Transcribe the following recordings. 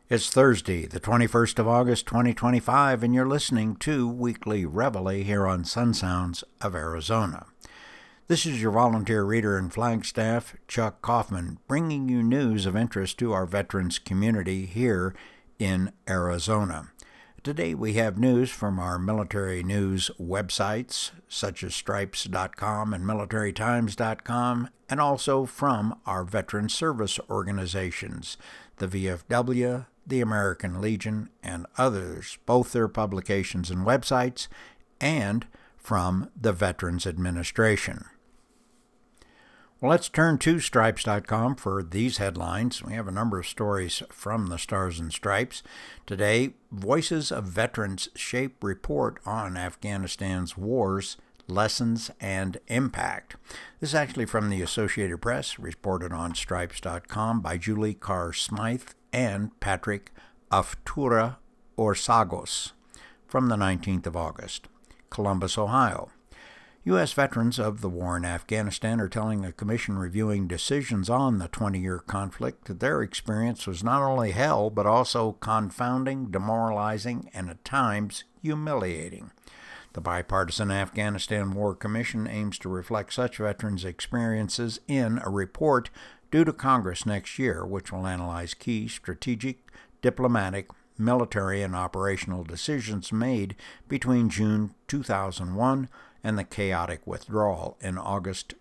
It's Thursday, the 21st of August, 2025, and you're listening to Weekly Reveille here on Sun Sounds of Arizona. This is your volunteer reader in Flagstaff, Chuck Kaufman, bringing you news of interest to our veterans community here in Arizona. Today we have news from our military news websites, such as Stripes.com and MilitaryTimes.com, and also from our veteran service organizations, the VFW, the American Legion, and others, both their publications and websites, and from the Veterans Administration. Well, let's turn to Stripes.com for these headlines. We have a number of stories from the Stars and Stripes. Today, Voices of Veterans Shape report on Afghanistan's wars, lessons, and impact. This is actually from the Associated Press, reported on Stripes.com by Julie Carr-Smythe and Patrick Aftura Orsagos from the 19th of August. Columbus, Ohio. U.S. veterans of the war in Afghanistan are telling a commission reviewing decisions on the 20-year conflict that their experience was not only hell, but also confounding, demoralizing, and at times humiliating. The Bipartisan Afghanistan War Commission aims to reflect such veterans' experiences in a report due to Congress next year, which will analyze key strategic, diplomatic, military, and operational decisions made between June 2001 and the chaotic withdrawal in August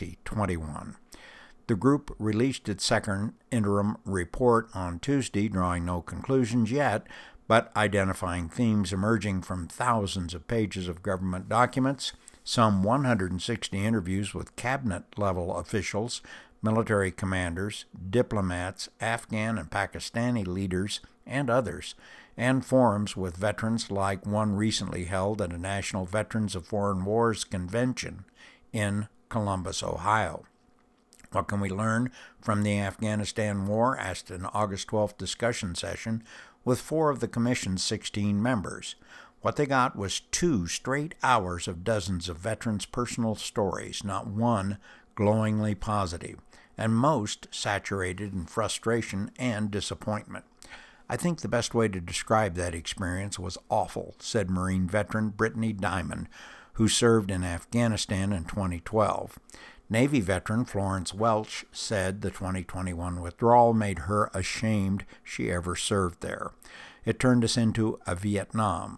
2021. The group released its second interim report on Tuesday, drawing no conclusions yet, but identifying themes emerging from thousands of pages of government documents, some 160 interviews with cabinet-level officials, military commanders, diplomats, Afghan and Pakistani leaders, and others, and forums with veterans like one recently held at a National Veterans of Foreign Wars convention in Columbus, Ohio. What can we learn from the Afghanistan War? Asked an August 12th discussion session with 4 of the commission's 16 members. What they got was 2 straight hours of dozens of veterans' personal stories, not one glowingly positive, and most saturated in frustration and disappointment. I think the best way to describe that experience was awful, said Marine veteran Brittany Diamond, who served in Afghanistan in 2012. Navy veteran Florence Welch said the 2021 withdrawal made her ashamed she ever served there. It turned us into a Vietnam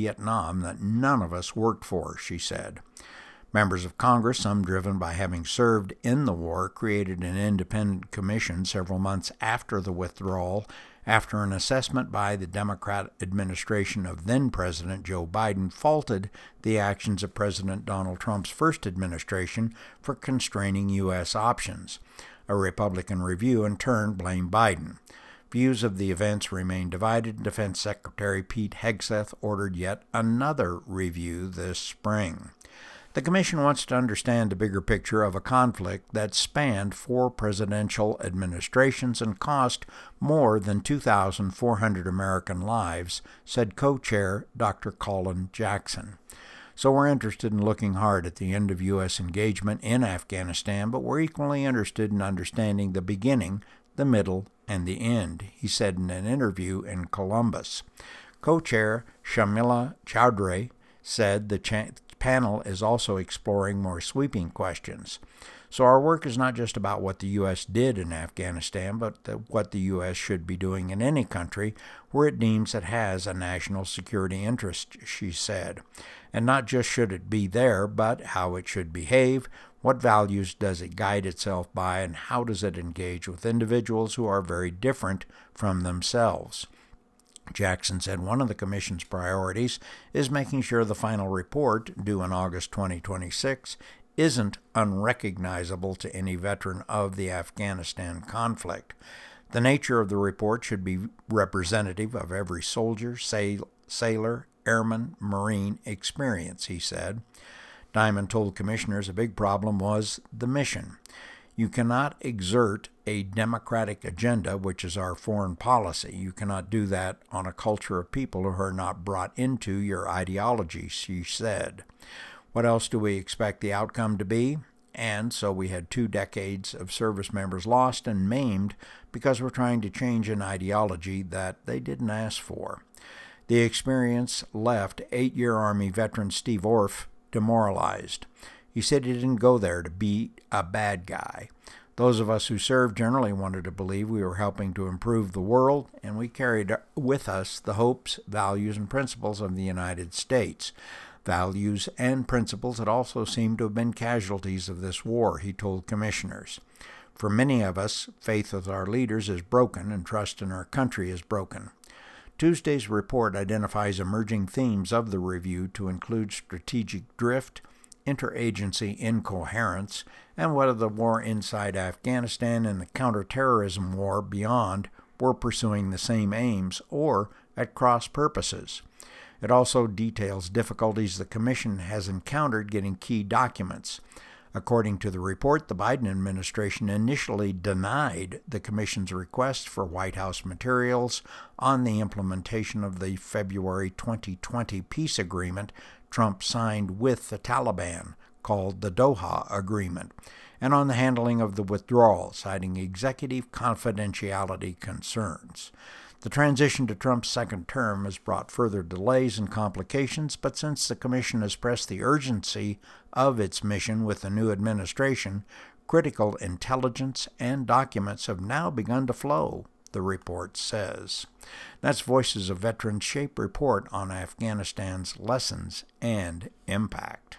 that none of us worked for, she said. Members of Congress, some driven by having served in the war, created an independent commission several months after the withdrawal after an assessment by the Democrat administration of then-President Joe Biden faulted the actions of President Donald Trump's first administration for constraining U.S. options. A Republican review, in turn, blamed Biden. Views of the events remain divided. Defense Secretary Pete Hegseth ordered yet another review this spring. The commission wants to understand the bigger picture of a conflict that spanned 4 presidential administrations and cost more than 2,400 American lives, said co-chair Dr. Colin Jackson. So we're interested in looking hard at the end of U.S. engagement in Afghanistan, but we're equally interested in understanding the beginning, the middle, and the end, he said in an interview in Columbus. Co-chair Shamila Chowdhury said the panel is also exploring more sweeping questions. So our work is not just about what the U.S. did in Afghanistan, but what the U.S. should be doing in any country where it deems it has a national security interest, she said. And not just should it be there, but how it should behave, what values does it guide itself by, and how does it engage with individuals who are very different from themselves. Jackson said one of the commission's priorities is making sure the final report, due in August 2026, isn't unrecognizable to any veteran of the Afghanistan conflict. The nature of the report should be representative of every soldier, sailor, airman, Marine experience, he said. Diamond told commissioners a big problem was the mission. You cannot exert a democratic agenda, which is our foreign policy. You cannot do that on a culture of people who are not brought into your ideology, she said. What else do we expect the outcome to be? And so we had 2 decades of service members lost and maimed because we're trying to change an ideology that they didn't ask for. The experience left 8-year Army veteran Steve Orff demoralized. He said he didn't go there to be a bad guy. Those of us who served generally wanted to believe we were helping to improve the world, and we carried with us the hopes, values, and principles of the United States. Values and principles that also seemed to have been casualties of this war, he told commissioners. For many of us, faith with our leaders is broken and trust in our country is broken. Tuesday's report identifies emerging themes of the review to include strategic drift, interagency incoherence, and whether the war inside Afghanistan and the counterterrorism war beyond were pursuing the same aims or at cross purposes. It also details difficulties the Commission has encountered getting key documents. According to the report, the Biden administration initially denied the Commission's request for White House materials on the implementation of the February 2020 peace agreement Trump signed with the Taliban, called the Doha Agreement, and on the handling of the withdrawal, citing executive confidentiality concerns. The transition to Trump's second term has brought further delays and complications, but since the Commission has pressed the urgency of its mission with the new administration, critical intelligence and documents have now begun to flow, the report says. That's Voices of Veterans SHAPE report on Afghanistan's lessons and impact.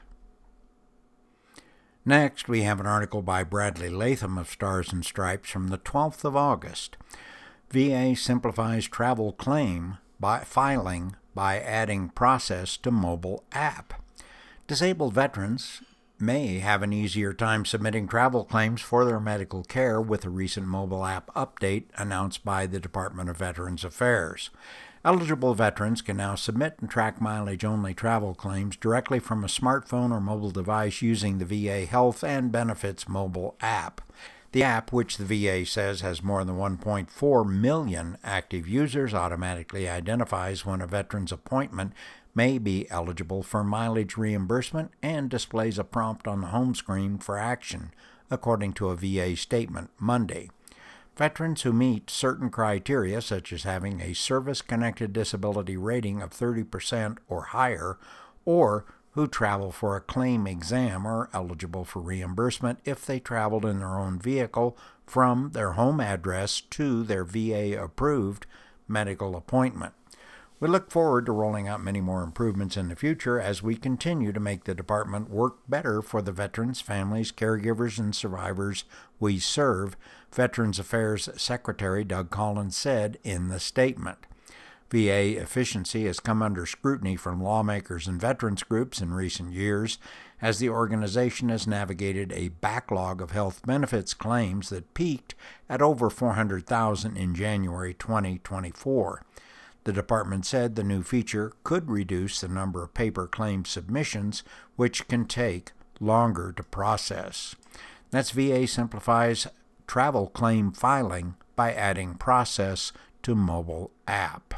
Next, we have an article by Bradley Latham of Stars and Stripes from the 12th of August. VA simplifies travel claim filing by adding process to mobile app. Disabled veterans may have an easier time submitting travel claims for their medical care with a recent mobile app update announced by the Department of Veterans Affairs. Eligible veterans can now submit and track mileage-only travel claims directly from a smartphone or mobile device using the VA Health and Benefits mobile app. The app, which the VA says has more than 1.4 million active users, automatically identifies when a veteran's appointment may be eligible for mileage reimbursement and displays a prompt on the home screen for action, according to a VA statement Monday. Veterans who meet certain criteria, such as having a service-connected disability rating of 30% or higher, or who travel for a claim exam, are eligible for reimbursement if they traveled in their own vehicle from their home address to their VA-approved medical appointment. We look forward to rolling out many more improvements in the future as we continue to make the department work better for the veterans, families, caregivers, and survivors we serve, Veterans Affairs Secretary Doug Collins said in the statement. VA efficiency has come under scrutiny from lawmakers and veterans groups in recent years as the organization has navigated a backlog of health benefits claims that peaked at over 400,000 in January 2024. The department said the new feature could reduce the number of paper claim submissions, which can take longer to process. That's VA simplifies travel claim filing by adding process to mobile app.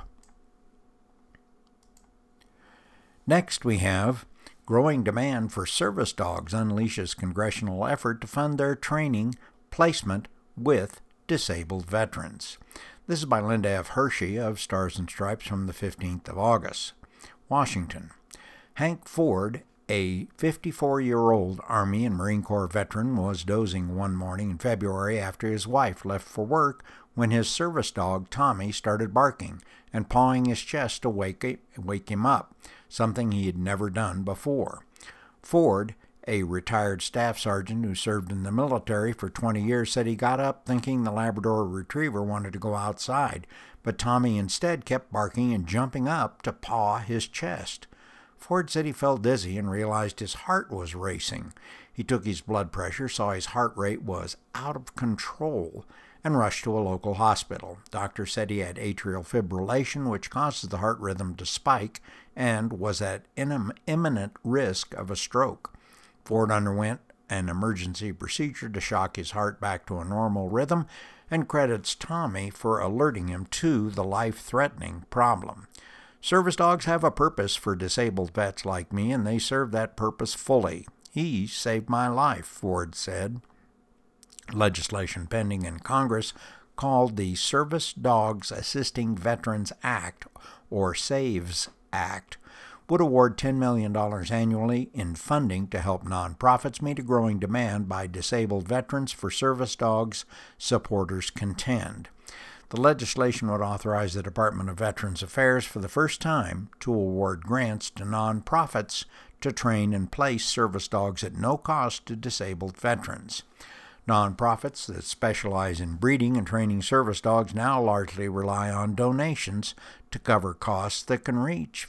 Next, we have growing demand for service dogs unleashes congressional effort to fund their training placement with disabled veterans. This is by Linda F. Hershey of Stars and Stripes from the 15th of August. Washington. Hank Ford, a 54-year-old Army and Marine Corps veteran, was dozing one morning in February after his wife left for work when his service dog, Tommy, started barking and pawing his chest to wake him up, something he had never done before. Ford, a retired staff sergeant who served in the military for 20 years, said he got up thinking the Labrador Retriever wanted to go outside, but Tommy instead kept barking and jumping up to paw his chest. Ford said he felt dizzy and realized his heart was racing. He took his blood pressure, saw his heart rate was out of control, and rushed to a local hospital. Doctors said he had atrial fibrillation, which causes the heart rhythm to spike, and was at imminent risk of a stroke. Ford underwent an emergency procedure to shock his heart back to a normal rhythm and credits Tommy for alerting him to the life-threatening problem. Service dogs have a purpose for disabled vets like me, and they serve that purpose fully, He saved my life, Ford said. Legislation pending in Congress called the Service Dogs Assisting Veterans Act, or SAVES Act, would award $10 million annually in funding to help nonprofits meet a growing demand by disabled veterans for service dogs, supporters contend. The legislation would authorize the Department of Veterans Affairs for the first time to award grants to nonprofits to train and place service dogs at no cost to disabled veterans. Nonprofits that specialize in breeding and training service dogs now largely rely on donations to cover costs that can reach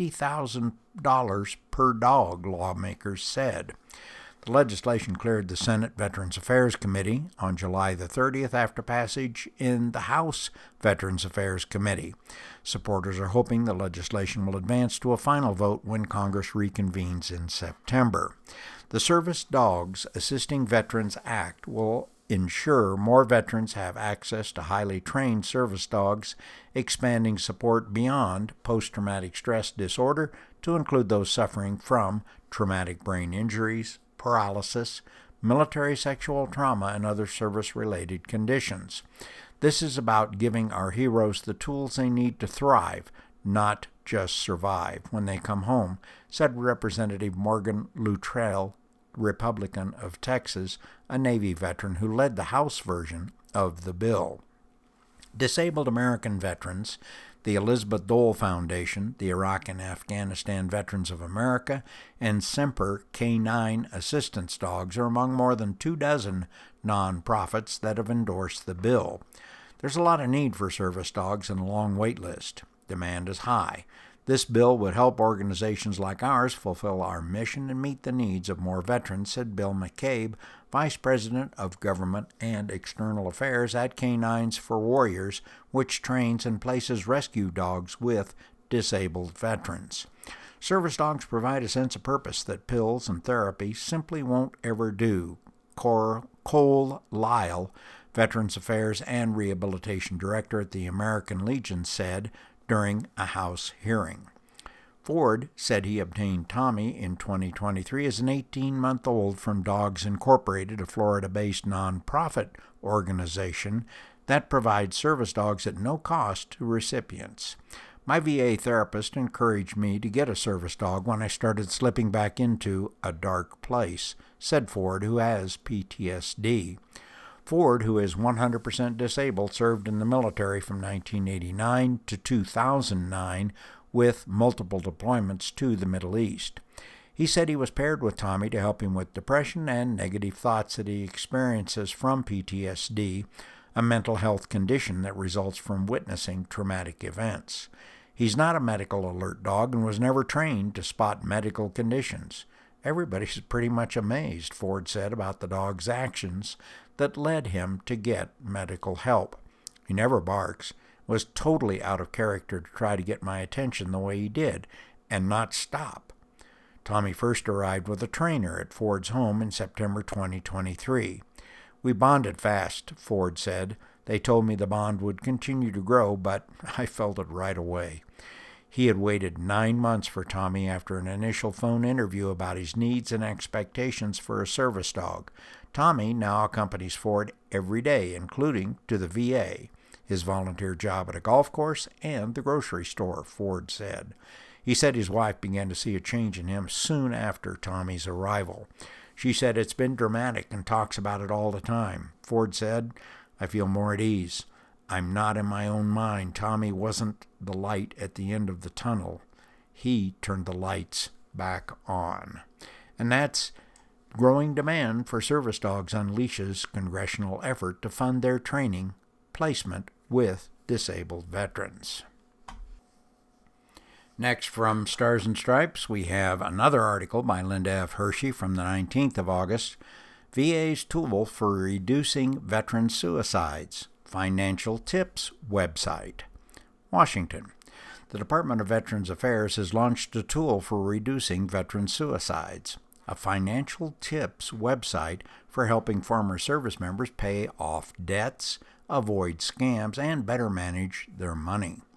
$50,000 per dog, lawmakers said. The legislation cleared the Senate Veterans Affairs Committee on July the 30th after passage in the House Veterans Affairs Committee. Supporters are hoping the legislation will advance to a final vote when Congress reconvenes in September. The Service Dogs Assisting Veterans Act will ensure more veterans have access to highly trained service dogs, expanding support beyond post-traumatic stress disorder to include those suffering from traumatic brain injuries, paralysis, military sexual trauma, and other service-related conditions. This is about giving our heroes the tools they need to thrive, not just survive when they come home, said Representative Morgan Luttrell, Republican of Texas, a Navy veteran who led the House version of the bill. Disabled American veterans, the Elizabeth Dole Foundation, the Iraq and Afghanistan Veterans of America, and Semper Canine Assistance Dogs are among more than 24 nonprofits that have endorsed the bill. There's a lot of need for service dogs and a long wait list. Demand is high. This bill would help organizations like ours fulfill our mission and meet the needs of more veterans, said Bill McCabe, Vice President of Government and External Affairs at Canines for Warriors, which trains and places rescue dogs with disabled veterans. Service dogs provide a sense of purpose that pills and therapy simply won't ever do, Cole Lyle, Veterans Affairs and Rehabilitation Director at the American Legion, said during a House hearing. Ford said he obtained Tommy in 2023 as an 18-month-old from Dogs Incorporated, a Florida-based nonprofit organization that provides service dogs at no cost to recipients. My VA therapist encouraged me to get a service dog when I started slipping back into a dark place, said Ford, who has PTSD. Ford, who is 100% disabled, served in the military from 1989 to 2009 with multiple deployments to the Middle East. He said he was paired with Tommy to help him with depression and negative thoughts that he experiences from PTSD, a mental health condition that results from witnessing traumatic events. He's not a medical alert dog and was never trained to spot medical conditions. Everybody's pretty much amazed, Ford said, about the dog's actions that led him to get medical help. He never barks, was totally out of character to try to get my attention the way he did, and not stop. Tommy first arrived with a trainer at Ford's home in September 2023. We bonded fast, Ford said. They told me the bond would continue to grow, but I felt it right away. He had waited 9 months for Tommy after an initial phone interview about his needs and expectations for a service dog. Tommy now accompanies Ford every day, including to the VA, his volunteer job at a golf course, and the grocery store, Ford said. He said his wife began to see a change in him soon after Tommy's arrival. She said it's been dramatic and talks about it all the time. Ford said, I feel more at ease. I'm not in my own mind. Tommy wasn't the light at the end of the tunnel. He turned the lights back on. And that's growing demand for service dogs unleashes congressional effort to fund their training placement with disabled veterans. Next, from Stars and Stripes, we have another article by Linda F. Hershey from the 19th of August, VA's Tool for Reducing Veteran Suicides, Financial Tips website. Washington. The Department of Veterans Affairs has launched a tool for reducing veteran suicides, a financial tips website for helping former service members pay off debts, avoid scams, and better manage their money.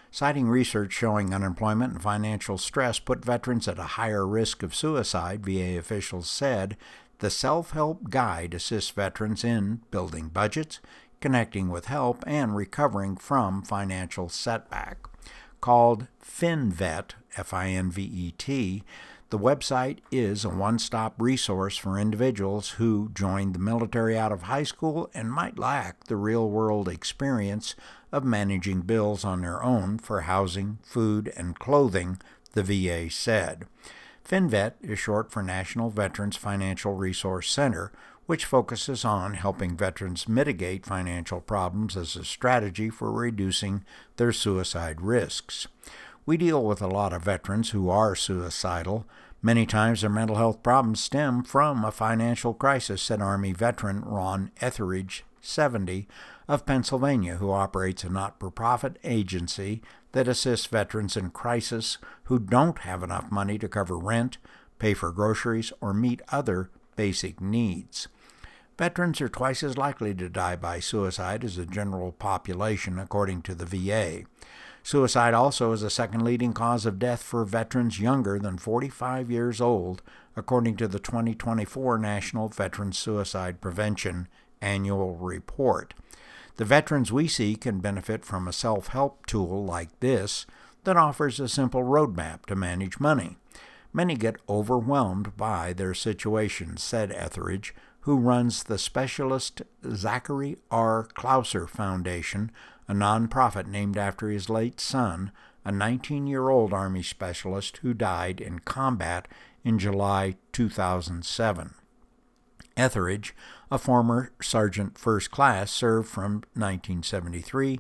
Citing research showing unemployment and financial stress put veterans at a higher risk of suicide, VA officials said the self-help guide assists veterans in building budgets, connecting with help, and recovering from financial setback. Called FinVet, F-I-N-V-E-T, the website is a one-stop resource for individuals who joined the military out of high school and might lack the real-world experience of managing bills on their own for housing, food, and clothing, the VA said. FinVet is short for National Veterans Financial Resource Center, which focuses on helping veterans mitigate financial problems as a strategy for reducing their suicide risks. We deal with a lot of veterans who are suicidal. Many times their mental health problems stem from a financial crisis, said Army veteran Ron Etheridge, 70, of Pennsylvania, who operates a not-for-profit agency that assists veterans in crisis who don't have enough money to cover rent, pay for groceries, or meet other basic needs. Veterans are twice as likely to die by suicide as the general population, according to the VA. Suicide also is the second leading cause of death for veterans younger than 45 years old, according to the 2024 National Veterans Suicide Prevention Annual Report. The veterans we see can benefit from a self-help tool like this that offers a simple roadmap to manage money. Many get overwhelmed by their situations, said Etheridge, who runs the Specialist Zachary R. Clouser Foundation, a nonprofit named after his late son, a 19-year-old Army specialist who died in combat in July 2007. Etheridge, a former Sergeant First Class, served from 1973 to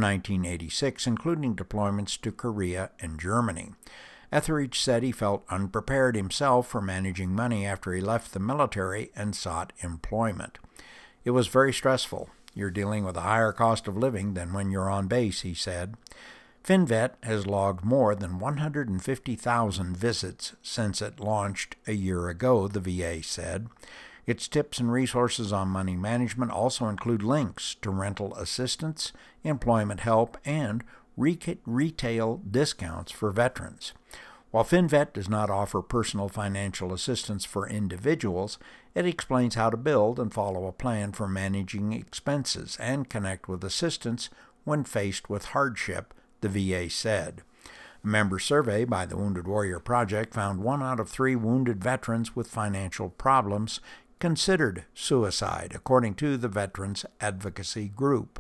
1986, including deployments to Korea and Germany. Etheridge said he felt unprepared himself for managing money after he left the military and sought employment. It was very stressful. You're dealing with a higher cost of living than when you're on base, he said. FinVet has logged more than 150,000 visits since it launched a year ago, the VA said. Its tips and resources on money management also include links to rental assistance, employment help, and retail discounts for veterans. While FinVet does not offer personal financial assistance for individuals, it explains how to build and follow a plan for managing expenses and connect with assistance when faced with hardship, the VA said. A member survey by the Wounded Warrior Project found 1 out of 3 wounded veterans with financial problems considered suicide, according to the Veterans Advocacy Group.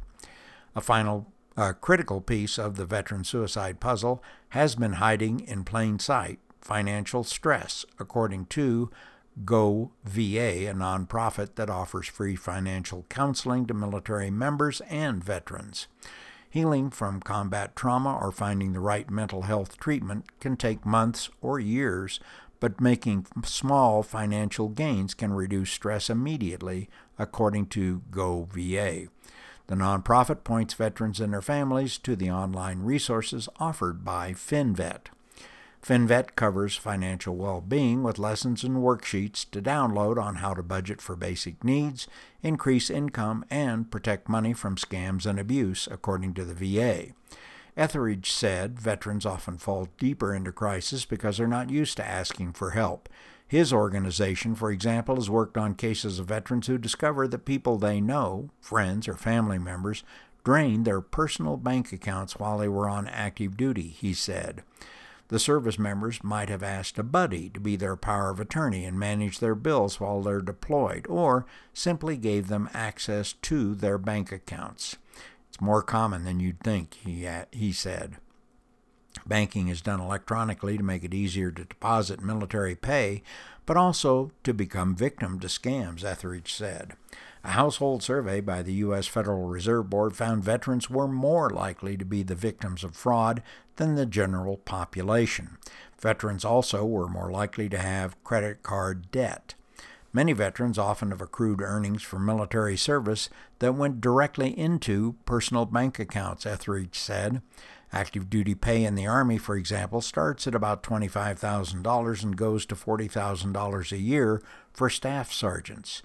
A critical piece of the veteran suicide puzzle has been hiding in plain sight: financial stress, according to GoVA, a nonprofit that offers free financial counseling to military members and veterans. Healing from combat trauma or finding the right mental health treatment can take months or years, but making small financial gains can reduce stress immediately, according to GoVA. The nonprofit points veterans and their families to the online resources offered by FinVet. FinVet covers financial well-being with lessons and worksheets to download on how to budget for basic needs, increase income, and protect money from scams and abuse, according to the VA. Etheridge said veterans often fall deeper into crisis because they're not used to asking for help. His organization, for example, has worked on cases of veterans who discover that people they know, friends or family members, drained their personal bank accounts while they were on active duty, he said. The service members might have asked a buddy to be their power of attorney and manage their bills while they're deployed, or simply gave them access to their bank accounts. It's more common than you'd think, he said. Banking is done electronically to make it easier to deposit military pay, but also to become victim to scams, Etheridge said. A household survey by the U.S. Federal Reserve Board found veterans were more likely to be the victims of fraud than the general population. Veterans also were more likely to have credit card debt. Many veterans often have accrued earnings from military service that went directly into personal bank accounts, Etheridge said. Active duty pay in the Army, for example, starts at about $25,000 and goes to $40,000 a year for staff sergeants.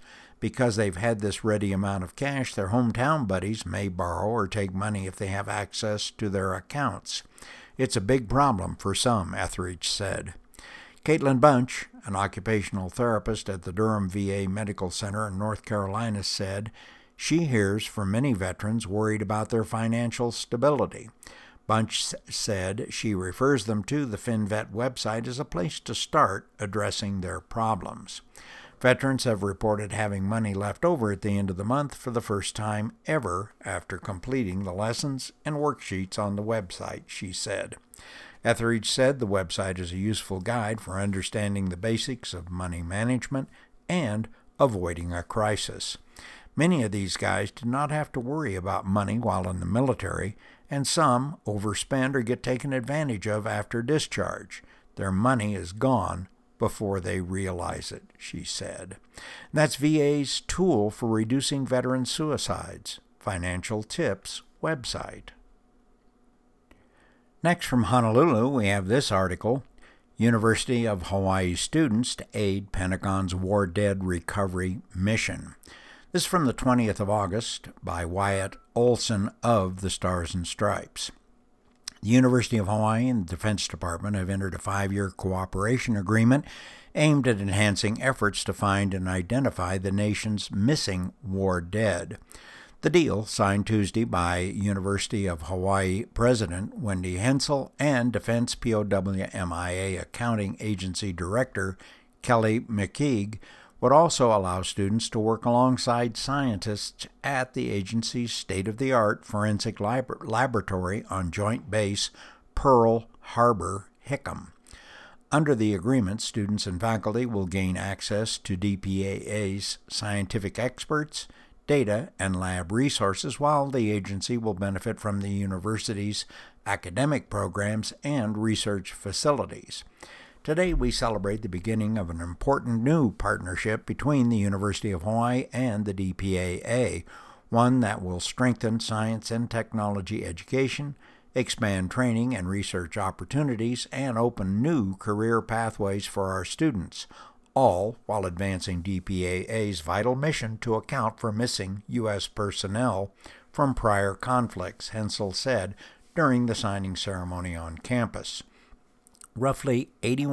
Because they've had this ready amount of cash, their hometown buddies may borrow or take money if they have access to their accounts. It's a big problem for some, Etheridge said. Caitlin Bunch, an occupational therapist at the Durham VA Medical Center in North Carolina, said she hears from many veterans worried about their financial stability. Bunch said she refers them to the FinVet website as a place to start addressing their problems. Veterans have reported having money left over at the end of the month for the first time ever after completing the lessons and worksheets on the website, she said. Etheridge said the website is a useful guide for understanding the basics of money management and avoiding a crisis. Many of these guys did not have to worry about money while in the military, and some overspend or get taken advantage of after discharge. Their money is gone before they realize it, she said. That's VA's tool for reducing veteran suicides. Financial Tips website. Next from Honolulu, we have this article, University of Hawaii students to aid Pentagon's War Dead Recovery Mission. This is from the 20th of August by Wyatt Olson of the Stars and Stripes. The University of Hawaii and the Defense Department have entered a 5-year cooperation agreement aimed at enhancing efforts to find and identify the nation's missing war dead. The deal, signed Tuesday by University of Hawaii President Wendy Hensel and Defense POW/MIA Accounting Agency Director Kelly McKeague, would also allow students to work alongside scientists at the agency's state-of-the-art forensic laboratory on Joint Base Pearl Harbor, Hickam. Under the agreement, students and faculty will gain access to DPAA's scientific experts, data, and lab resources, while the agency will benefit from the university's academic programs and research facilities. Today, we celebrate the beginning of an important new partnership between the University of Hawaii and the DPAA, one that will strengthen science and technology education, expand training and research opportunities, and open new career pathways for our students, all while advancing DPAA's vital mission to account for missing U.S. personnel from prior conflicts, Hensel said during the signing ceremony on campus. Roughly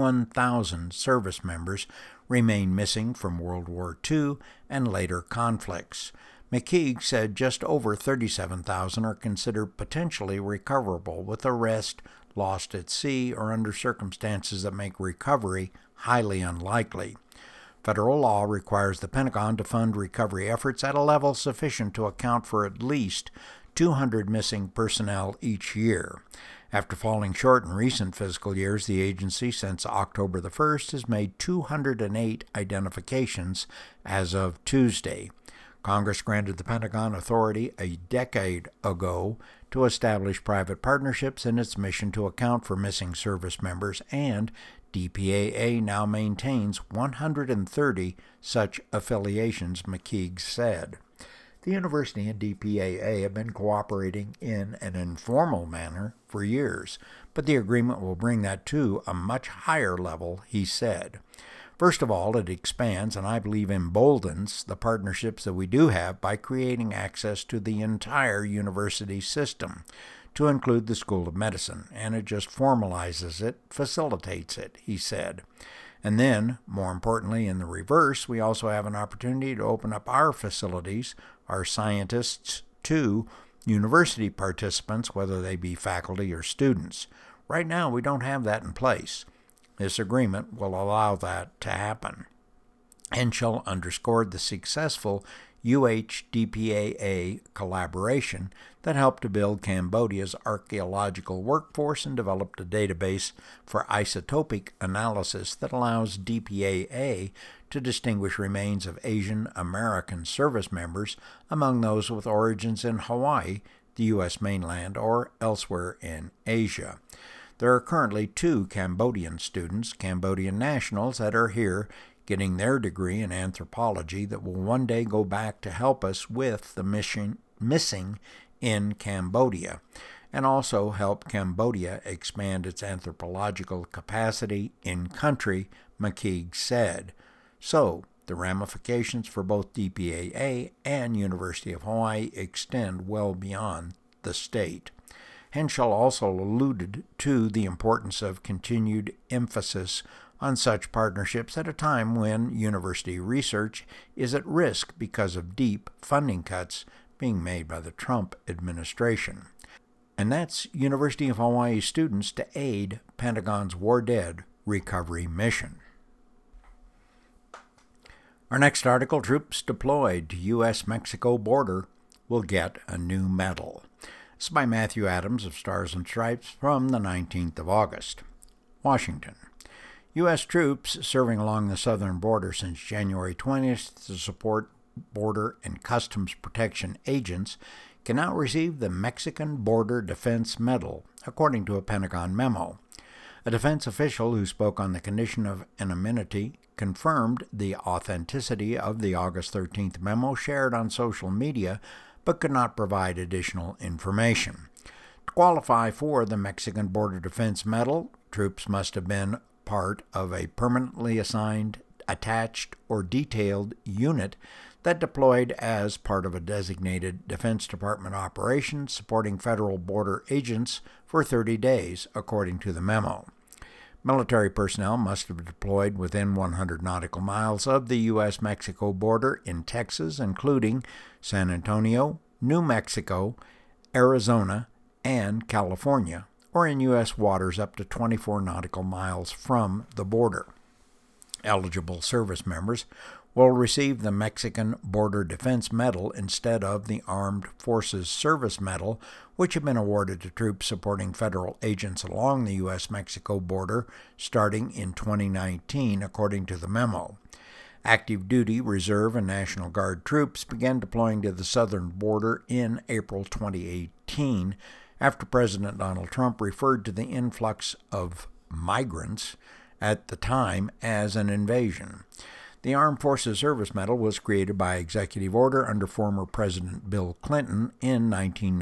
81,000 service members remain missing from World War II and later conflicts. McKeague said just over 37,000 are considered potentially recoverable, with the rest lost at sea or under circumstances that make recovery highly unlikely. Federal law requires the Pentagon to fund recovery efforts at a level sufficient to account for at least 200 missing personnel each year. After falling short in recent fiscal years, the agency, since October the 1st, has made 208 identifications as of Tuesday. Congress granted the Pentagon authority a decade ago to establish private partnerships in its mission to account for missing service members, and DPAA now maintains 130 such affiliations, McKeague said. The university and DPAA have been cooperating in an informal manner for years, but the agreement will bring that to a much higher level, he said. First of all, it expands and I believe emboldens the partnerships that we do have by creating access to the entire university system, to include the School of Medicine, and it just formalizes it, facilitates it, he said. And then, more importantly, in the reverse, we also have an opportunity to open up our facilities, our scientists, to university participants, whether they be faculty or students. Right now, we don't have that in place. This agreement will allow that to happen. Hensel underscored the successful UH-DPAA collaboration that helped to build Cambodia's archaeological workforce and developed a database for isotopic analysis that allows DPAA to distinguish remains of Asian American service members among those with origins in Hawaii, the U.S. mainland, or elsewhere in Asia. There are currently 2 Cambodian students, Cambodian nationals, that are here getting their degree in anthropology that will one day go back to help us with the mission missing in Cambodia, and also help Cambodia expand its anthropological capacity in country, McKeague said. So, the ramifications for both DPAA and University of Hawaii extend well beyond the state. Henschel also alluded to the importance of continued emphasis on such partnerships at a time when university research is at risk because of deep funding cuts being made by the Trump administration. And that's University of Hawaii students to aid Pentagon's War Dead recovery mission. Our next article, troops deployed to U.S.-Mexico border will get a new medal. This is by Matthew Adams of Stars and Stripes from the 19th of August. Washington. U.S. troops serving along the southern border since January 20th to support Border and Customs Protection agents can now receive the Mexican Border Defense Medal, according to a Pentagon memo. A defense official who spoke on the condition of anonymity confirmed the authenticity of the August 13th memo shared on social media, but could not provide additional information. To qualify for the Mexican Border Defense Medal, troops must have been part of a permanently assigned, attached, or detailed unit that deployed as part of a designated Defense Department operation supporting federal border agents for 30 days, according to the memo. Military personnel must have deployed within 100 nautical miles of the U.S.-Mexico border in Texas, including San Antonio, New Mexico, Arizona, and California, or in U.S. waters up to 24 nautical miles from the border. Eligible service members will receive the Mexican Border Defense Medal instead of the Armed Forces Service Medal, which had been awarded to troops supporting federal agents along the U.S.-Mexico border starting in 2019, according to the memo. Active duty, reserve, and National Guard troops began deploying to the southern border in April 2018, after President Donald Trump referred to the influx of migrants at the time as an invasion. The Armed Forces Service Medal was created by executive order under former President Bill Clinton in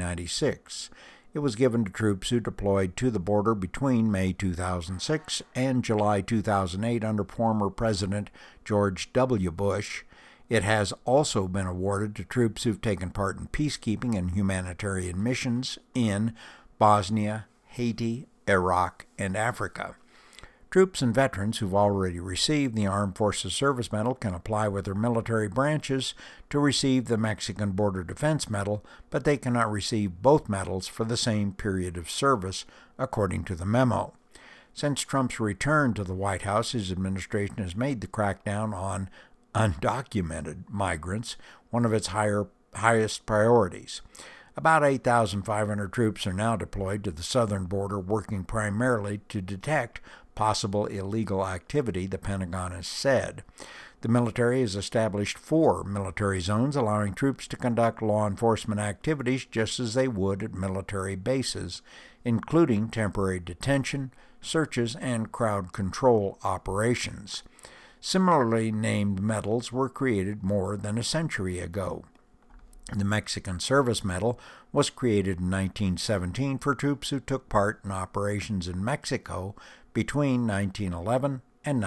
1996. It was given to troops who deployed to the border between May 2006 and July 2008 under former President George W. Bush. It has also been awarded to troops who've taken part in peacekeeping and humanitarian missions in Bosnia, Haiti, Iraq, and Africa. Troops and veterans who've already received the Armed Forces Service Medal can apply with their military branches to receive the Mexican Border Defense Medal, but they cannot receive both medals for the same period of service, according to the memo. Since Trump's return to the White House, his administration has made the crackdown on undocumented migrants one of its highest priorities. About 8,500 troops are now deployed to the southern border, working primarily to detect possible illegal activity, the Pentagon has said. The military has established 4 military zones, allowing troops to conduct law enforcement activities just as they would at military bases, including temporary detention, searches, and crowd control operations. Similarly named medals were created more than a century ago. The Mexican Service Medal was created in 1917 for troops who took part in operations in Mexico between 1911 and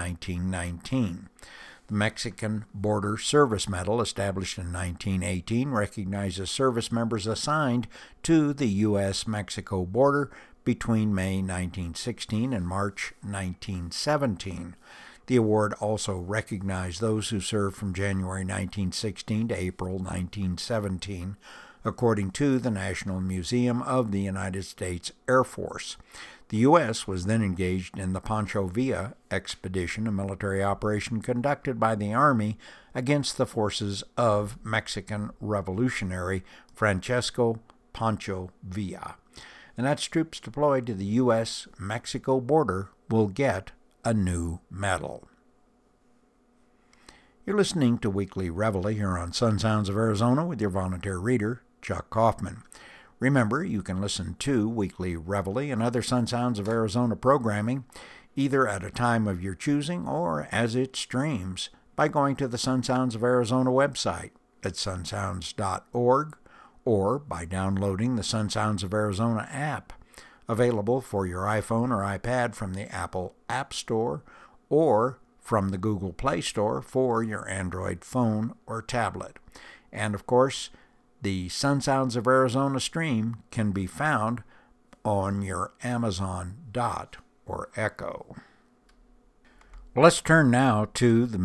1919. The Mexican Border Service Medal, established in 1918, recognizes service members assigned to the U.S.-Mexico border between May 1916 and March 1917. The award also recognized those who served from January 1916 to April 1917, according to the National Museum of the United States Air Force. The U.S. was then engaged in the Pancho Villa expedition, a military operation conducted by the Army against the forces of Mexican revolutionary Francisco Pancho Villa. And that's troops deployed to the U.S.-Mexico border will get a new medal. You're listening to Weekly Reveille here on Sun Sounds of Arizona with your volunteer reader, Chuck Kaufman. Remember, you can listen to Weekly Reveille and other Sun Sounds of Arizona programming either at a time of your choosing or as it streams by going to the Sun Sounds of Arizona website at sunsounds.org or by downloading the Sun Sounds of Arizona app, available for your iPhone or iPad from the Apple App Store or from the Google Play Store for your Android phone or tablet. And of course, the Sun Sounds of Arizona stream can be found on your Amazon Dot or Echo. Well, let's turn now to the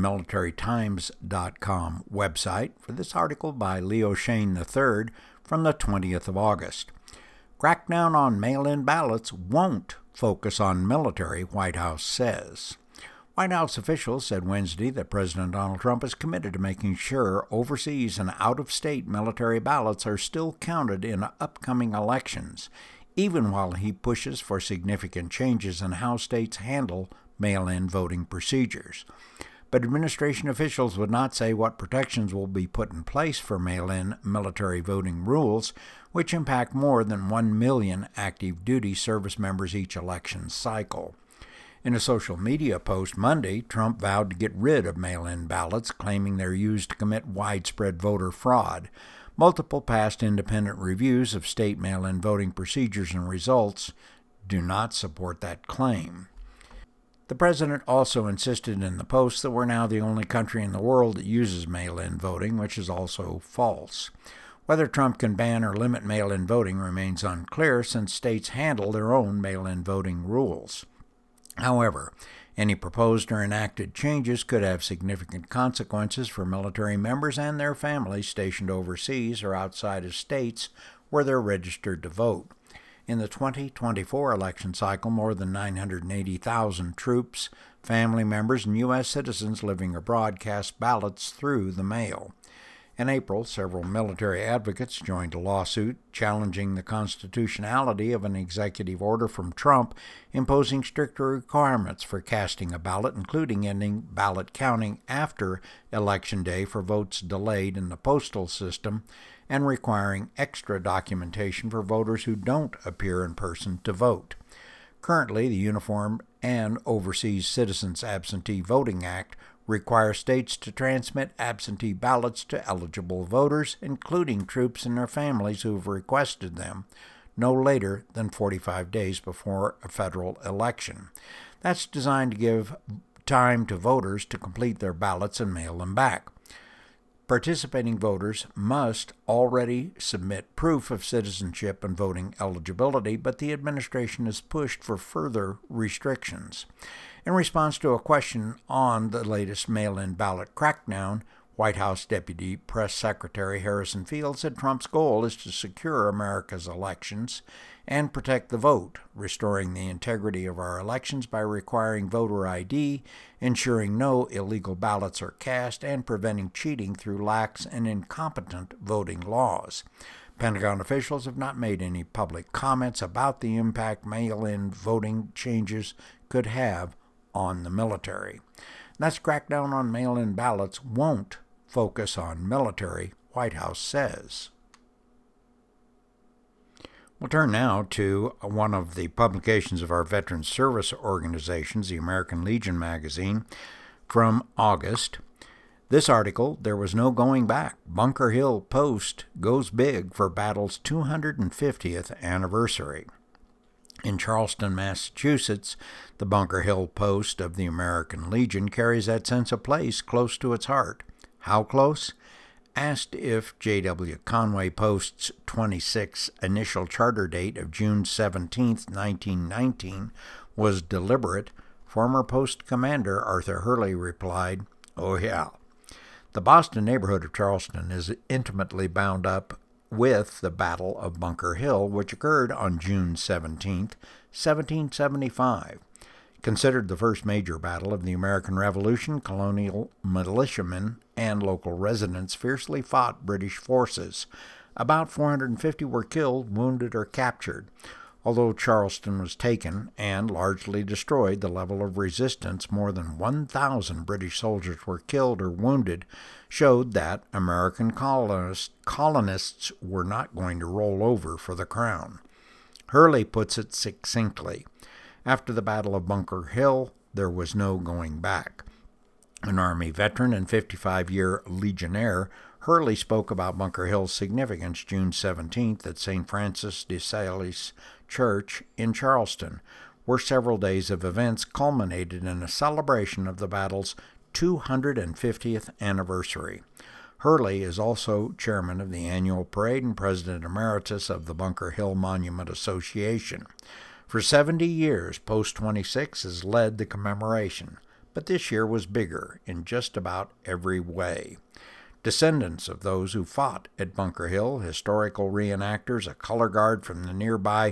militarytimes.com website for this article by Leo Shane III from the 20th of August. Crackdown on mail-in ballots won't focus on military, White House says. White House officials said Wednesday that President Donald Trump is committed to making sure overseas and out-of-state military ballots are still counted in upcoming elections, even while he pushes for significant changes in how states handle mail-in voting procedures. But administration officials would not say what protections will be put in place for mail-in military voting rules, which impact more than 1 million active duty service members each election cycle. In a social media post Monday, Trump vowed to get rid of mail-in ballots, claiming they're used to commit widespread voter fraud. Multiple past independent reviews of state mail-in voting procedures and results do not support that claim. The president also insisted in the post that we're now the only country in the world that uses mail-in voting, which is also false. Whether Trump can ban or limit mail-in voting remains unclear since states handle their own mail-in voting rules. However, any proposed or enacted changes could have significant consequences for military members and their families stationed overseas or outside of states where they're registered to vote. In the 2024 election cycle, more than 980,000 troops, family members, and U.S. citizens living abroad cast ballots through the mail. In April, several military advocates joined a lawsuit challenging the constitutionality of an executive order from Trump imposing stricter requirements for casting a ballot, including ending ballot counting after Election Day for votes delayed in the postal system and requiring extra documentation for voters who don't appear in person to vote. Currently, the Uniform and Overseas Citizens Absentee Voting Act requires states to transmit absentee ballots to eligible voters, including troops and their families who have requested them, no later than 45 days before a federal election. That's designed to give time to voters to complete their ballots and mail them back. Participating voters must already submit proof of citizenship and voting eligibility, but the administration has pushed for further restrictions. In response to a question on the latest mail-in ballot crackdown, White House Deputy Press Secretary Harrison Field said Trump's goal is to secure America's elections and protect the vote, restoring the integrity of our elections by requiring voter ID, ensuring no illegal ballots are cast, and preventing cheating through lax and incompetent voting laws. Pentagon officials have not made any public comments about the impact mail-in voting changes could have on the military. That's crackdown on mail-in ballots won't focus on military, White House says. We'll turn now to one of the publications of our veteran service organizations, the American Legion magazine, from August. This article, There Was No Going Back. Bunker Hill Post goes big for battle's 250th anniversary. In Charleston, Massachusetts, the Bunker Hill Post of the American Legion carries that sense of place close to its heart. How close? Asked if J.W. Conway Post's 26th initial charter date of June 17, 1919, was deliberate, former Post commander Arthur Hurley replied, "Oh yeah." The Boston neighborhood of Charleston is intimately bound up with the Battle of Bunker Hill, which occurred on June 17, 1775. Considered the first major battle of the American Revolution, colonial militiamen and local residents fiercely fought British forces. About 450 were killed, wounded, or captured. Although Charleston was taken and largely destroyed, the level of resistance, more than 1,000 British soldiers were killed or wounded, showed that American colonists were not going to roll over for the crown. Hurley puts it succinctly. After the Battle of Bunker Hill, there was no going back. An Army veteran and 55-year Legionnaire, Hurley spoke about Bunker Hill's significance June 17th at St. Francis de Sales Church in Charleston, where several days of events culminated in a celebration of the battle's 250th anniversary. Hurley is also chairman of the annual parade and president emeritus of the Bunker Hill Monument Association. For 70 years, Post 26 has led the commemoration, but this year was bigger in just about every way. Descendants of those who fought at Bunker Hill, historical reenactors, a color guard from the nearby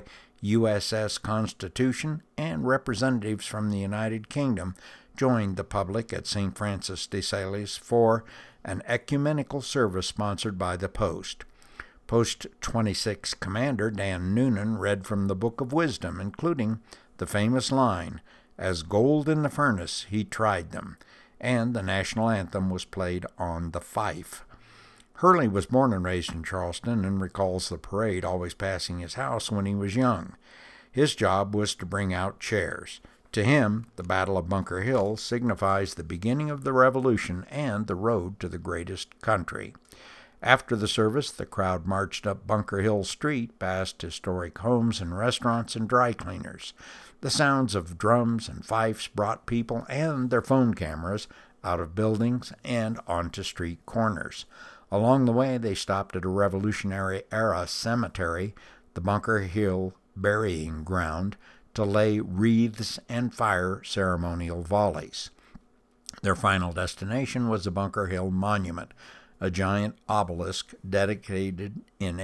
USS Constitution, and representatives from the United Kingdom joined the public at St. Francis de Sales for an ecumenical service sponsored by the Post. Post 26 Commander Dan Noonan read from the Book of Wisdom, including the famous line, "As gold in the furnace, he tried them," and the national anthem was played on the fife. Hurley was born and raised in Charleston and recalls the parade always passing his house when he was young. His job was to bring out chairs. To him, the Battle of Bunker Hill signifies the beginning of the Revolution and the road to the greatest country. After the service, the crowd marched up Bunker Hill Street past historic homes and restaurants and dry cleaners. The sounds of drums and fifes brought people and their phone cameras out of buildings and onto street corners. Along the way, they stopped at a Revolutionary-era cemetery, the Bunker Hill Burying Ground, to lay wreaths and fire ceremonial volleys. Their final destination was the Bunker Hill Monument, a giant obelisk dedicated in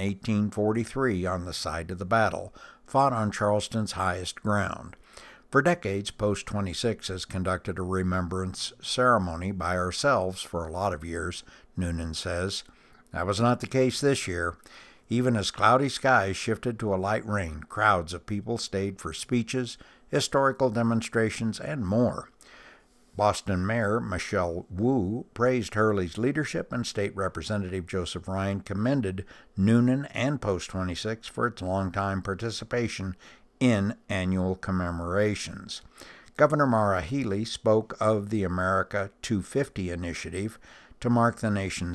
1843 on the site of the battle, fought on Charleston's highest ground. For decades, Post 26 has conducted a remembrance ceremony by ourselves for a lot of years, Noonan says. That was not the case this year. Even as cloudy skies shifted to a light rain, crowds of people stayed for speeches, historical demonstrations, and more. Boston Mayor Michelle Wu praised Hurley's leadership, and State Representative Joseph Ryan commended Noonan and Post 26 for its longtime participation in annual commemorations. Governor Maura Healey spoke of the America 250 initiative to mark the nation's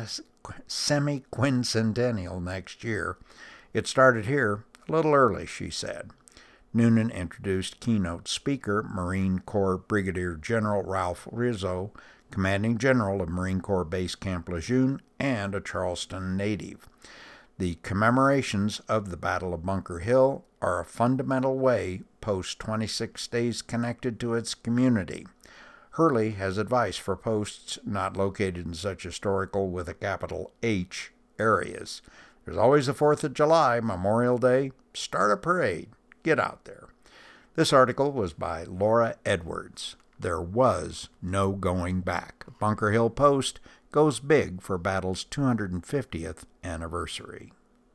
semi-quincentennial next year. It started here a little early, she said. Noonan introduced keynote speaker Marine Corps Brigadier General Ralph Rizzo, Commanding General of Marine Corps Base Camp Lejeune, and a Charleston native. The commemorations of the Battle of Bunker Hill are a fundamental way Post 26 stays connected to its community. Hurley has advice for posts not located in such historical, with a capital H, areas. There's always the 4th of July, Memorial Day. Start a parade. Get out there. This article was by Laura Edwards. There was no going back. Bunker Hill Post goes big for battle's 250th anniversary.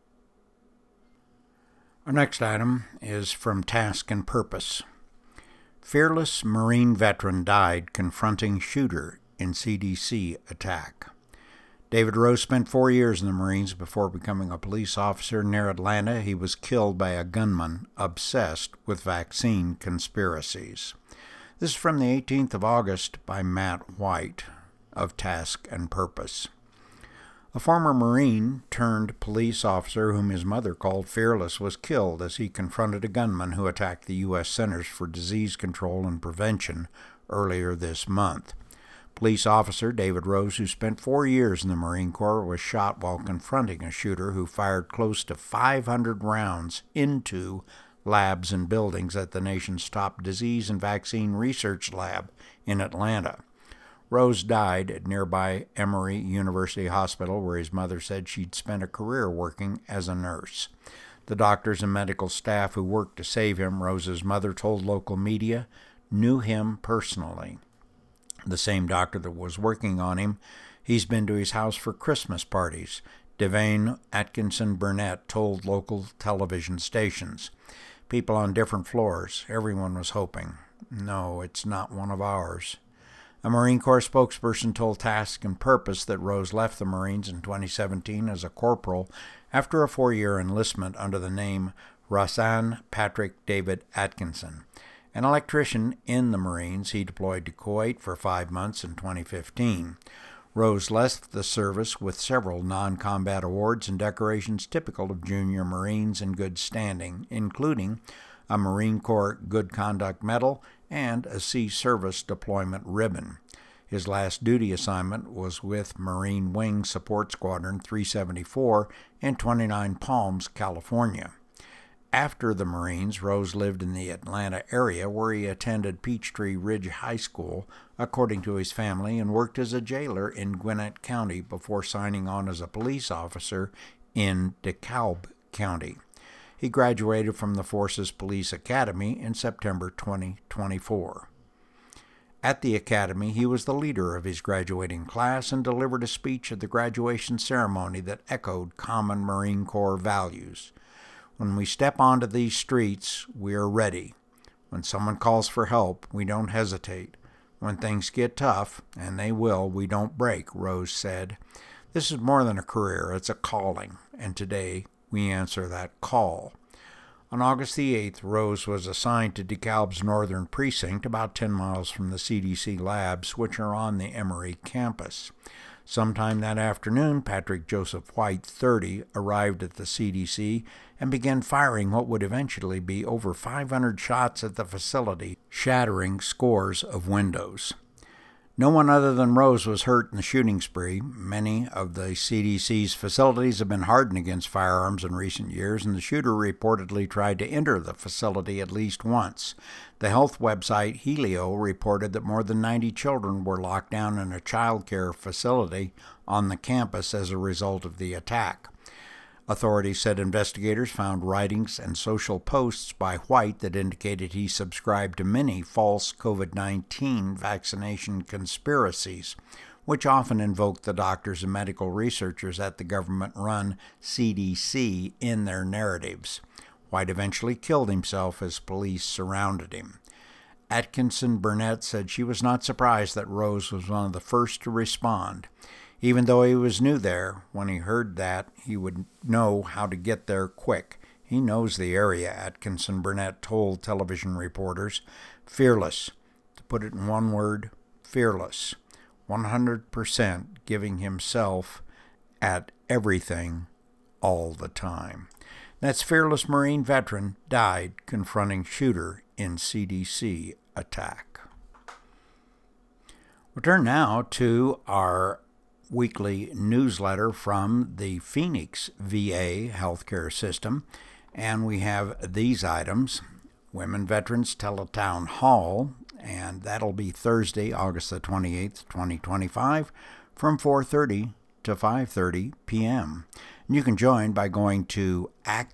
Our next item is from Task and Purpose. Fearless Marine veteran died confronting shooter in CDC attack. David Rose spent 4 years in the Marines before becoming a police officer near Atlanta. He was killed by a gunman obsessed with vaccine conspiracies. This is from the 18th of August by Matt White of Task and Purpose. A former Marine turned police officer whom his mother called fearless was killed as he confronted a gunman who attacked the U.S. Centers for Disease Control and Prevention earlier this month. Police officer David Rose, who spent 4 years in the Marine Corps, was shot while confronting a shooter who fired close to 500 rounds into labs and buildings at the nation's top disease and vaccine research lab in Atlanta. Rose died at nearby Emory University Hospital, where his mother said she'd spent a career working as a nurse. The doctors and medical staff who worked to save him, Rose's mother told local media, knew him personally. The same doctor that was working on him, he's been to his house for Christmas parties, Devane Atkinson Burnett told local television stations. People on different floors, everyone was hoping. No, it's not one of ours. A Marine Corps spokesperson told Task and Purpose that Rose left the Marines in 2017 as a corporal after a 4-year enlistment under the name Rasan Patrick David Atkinson. An electrician in the Marines, he deployed to Kuwait for 5 months in 2015. Rose left the service with several non-combat awards and decorations typical of junior Marines in good standing, including a Marine Corps Good Conduct Medal, and a Sea Service Deployment Ribbon. His last duty assignment was with Marine Wing Support Squadron 374 in 29 Palms, California. After the Marines, Rose lived in the Atlanta area where he attended Peachtree Ridge High School, according to his family, and worked as a jailer in Gwinnett County before signing on as a police officer in DeKalb County. He graduated from the Forces Police Academy in September 2024. At the academy, he was the leader of his graduating class and delivered a speech at the graduation ceremony that echoed common Marine Corps values. When we step onto these streets, we are ready. When someone calls for help, we don't hesitate. When things get tough, and they will, we don't break, Rose said. This is more than a career, it's a calling, and today we answer that call. On August the 8th, Rose was assigned to DeKalb's northern precinct, about 10 miles from the CDC labs, which are on the Emory campus. Sometime that afternoon, Patrick Joseph White, 30, arrived at the CDC and began firing what would eventually be over 500 shots at the facility, shattering scores of windows. No one other than Rose was hurt in the shooting spree. Many of the CDC's facilities have been hardened against firearms in recent years, and the shooter reportedly tried to enter the facility at least once. The health website Helio reported that more than 90 children were locked down in a child care facility on the campus as a result of the attack. Authorities said investigators found writings and social posts by White that indicated he subscribed to many false COVID-19 vaccination conspiracies, which often invoked the doctors and medical researchers at the government-run CDC in their narratives. White eventually killed himself as police surrounded him. Atkinson Burnett said she was not surprised that Rose was one of the first to respond. Even though he was new there, when he heard that, he would know how to get there quick. He knows the area, Atkinson Burnett told television reporters. Fearless. To put it in one word, fearless. 100% giving himself at everything all the time. That's fearless Marine veteran died confronting shooter in CDC attack. We'll turn now to our weekly newsletter from the Phoenix VA healthcare system, and we have these items. Women Veterans Teletown Hall, and that'll be Thursday, August the 28th, 2025, from 4:30 to 5:30 p.m. And you can join by going to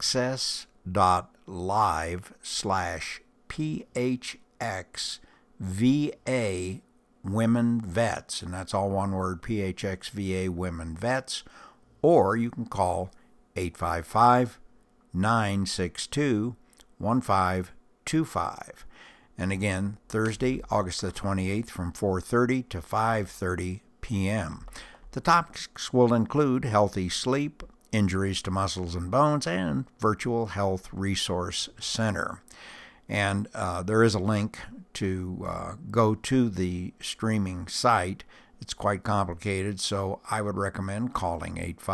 access.live/PHXVA Women Vets, and that's all one word, PHXVA Women Vets, or you can call 855-962-1525. And again, Thursday, August the 28th from 4:30 to 5:30 p.m. The topics will include healthy sleep, injuries to muscles and bones, and Virtual Health Resource Center. And there is a link to go to the streaming site. It's quite complicated, so I would recommend calling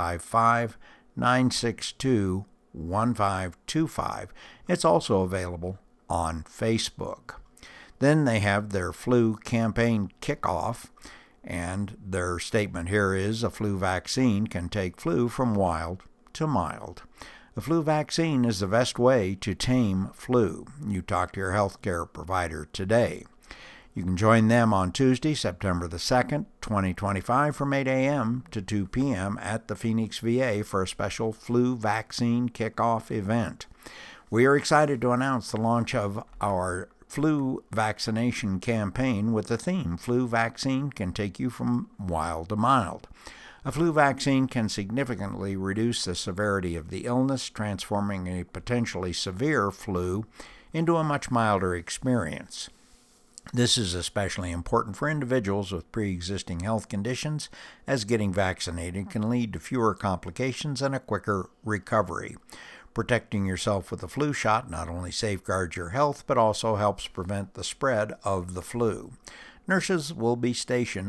855-962-1525. It's also available on Facebook. Then they have their flu campaign kickoff, and their statement here is a flu vaccine can take flu from wild to mild. The flu vaccine is the best way to tame flu. You talk to your healthcare provider today. You can join them on Tuesday, September the 2nd, 2025, from 8 a.m. to 2 p.m. at the Phoenix VA for a special flu vaccine kickoff event. We are excited to announce the launch of our flu vaccination campaign with the theme, Flu Vaccine Can Take You From Wild to Mild. A flu vaccine can significantly reduce the severity of the illness, transforming a potentially severe flu into a much milder experience. This is especially important for individuals with pre-existing health conditions, as getting vaccinated can lead to fewer complications and a quicker recovery. Protecting yourself with a flu shot not only safeguards your health, but also helps prevent the spread of the flu. Nurses will be stationed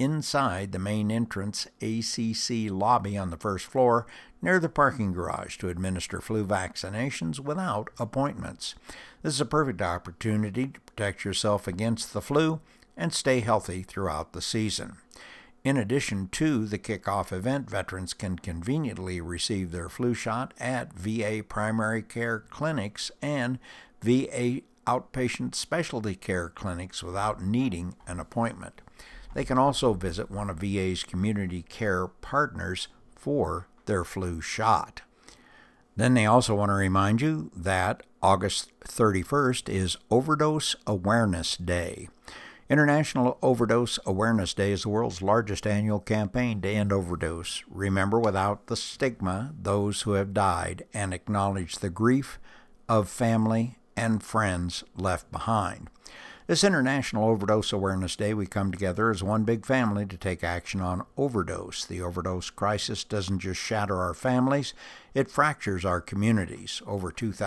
inside the main entrance ACC lobby on the first floor near the parking garage to administer flu vaccinations without appointments. This is a perfect opportunity to protect yourself against the flu and stay healthy throughout the season. In addition to the kickoff event, veterans can conveniently receive their flu shot at VA primary care clinics and VA outpatient specialty care clinics without needing an appointment. They can also visit one of VA's community care partners for their flu shot. Then they also want to remind you that August 31st is Overdose Awareness Day. International Overdose Awareness Day is the world's largest annual campaign to end overdose. Remember without the stigma those who have died and acknowledge the grief of family and friends left behind. This International Overdose Awareness Day, we come together as one big family to take action on overdose. The overdose crisis doesn't just shatter our families, it fractures our communities. Over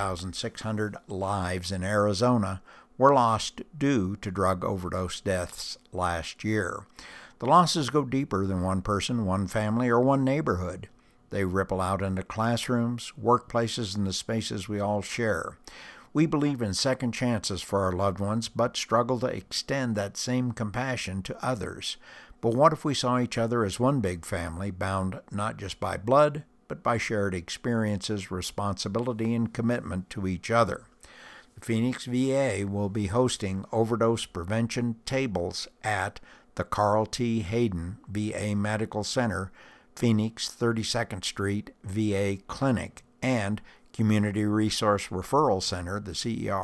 2,600 lives in Arizona were lost due to drug overdose deaths last year. The losses go deeper than one person, one family, or one neighborhood. They ripple out into classrooms, workplaces, and the spaces we all share. We believe in second chances for our loved ones, but struggle to extend that same compassion to others. But what if we saw each other as one big family, bound not just by blood, but by shared experiences, responsibility, and commitment to each other? The Phoenix VA will be hosting overdose prevention tables at the Carl T. Hayden VA Medical Center, Phoenix 32nd Street VA Clinic, and Community Resource Referral Center, the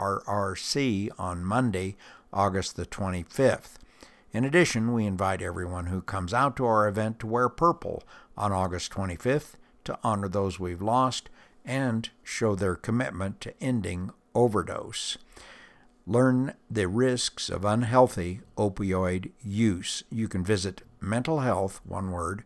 CERRC, on Monday, August the 25th. In addition, we invite everyone who comes out to our event to wear purple on August 25th to honor those we've lost and show their commitment to ending overdose. Learn the risks of unhealthy opioid use. You can visit mentalhealth, one word,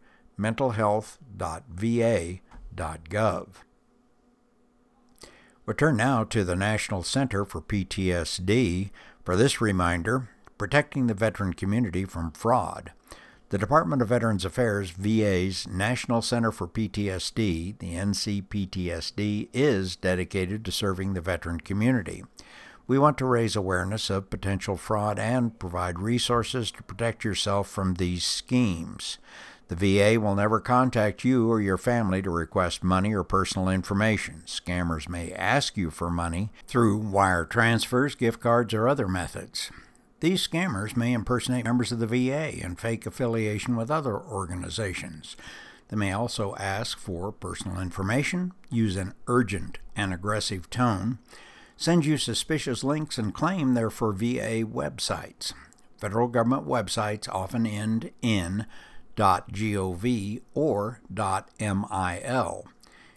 mentalhealth.va.gov. We'll turn now to the National Center for PTSD for this reminder, protecting the veteran community from fraud. The Department of Veterans Affairs, VA's National Center for PTSD, the NCPTSD, is dedicated to serving the veteran community. We want to raise awareness of potential fraud and provide resources to protect yourself from these schemes. The VA will never contact you or your family to request money or personal information. Scammers may ask you for money through wire transfers, gift cards, or other methods. These scammers may impersonate members of the VA and fake affiliation with other organizations. They may also ask for personal information, use an urgent and aggressive tone, send you suspicious links, and claim they're for VA websites. Federal government websites often end in .gov or .mil.